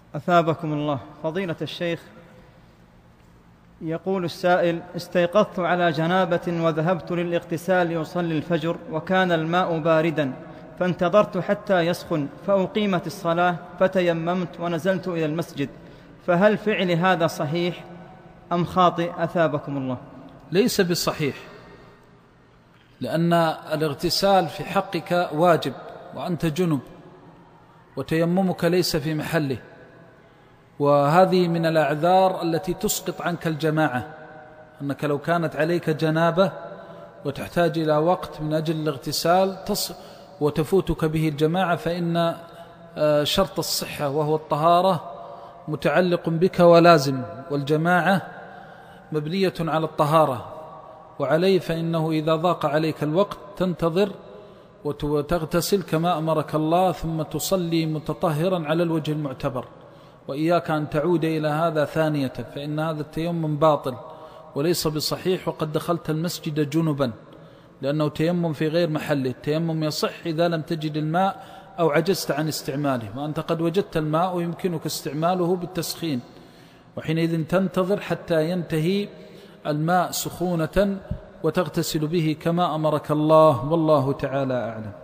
أثابكم الله. فضيلة الشيخ، يقول السائل: استيقظت على جنابة وذهبت للاغتسال لأصلي الفجر، وكان الماء باردا، فانتظرت حتى يسخن، فأقيمت الصلاة، فتيممت ونزلت إلى المسجد، فهل فعل هذا صحيح أم خاطئ أثابكم الله؟ ليس بصحيح، لأن الاغتسال في حقك واجب وأنت جنب، وتيممك ليس في محله، وهذه من الأعذار التي تسقط عنك الجماعة، أنك لو كانت عليك جنابة وتحتاج إلى وقت من أجل الاغتسال وتفوتك به الجماعة، فإن شرط الصحة وهو الطهارة متعلق بك ولازم، والجماعة مبنية على الطهارة، وعليه فإنه إذا ضاق عليك الوقت تنتظر وتغتسل كما أمرك الله، ثم تصلي متطهرا على الوجه المعتبر، وإياك أن تعود إلى هذا ثانية، فإن هذا التيمم باطل وليس بصحيح، وقد دخلت المسجد جنبا، لأنه تيمم في غير محله. التيمم يصح إذا لم تجد الماء أو عجزت عن استعماله، وأنت قد وجدت الماء ويمكنك استعماله بالتسخين، وحينئذ تنتظر حتى ينتهي الماء سخونة وتغتسل به كما أمرك الله، والله تعالى أعلم.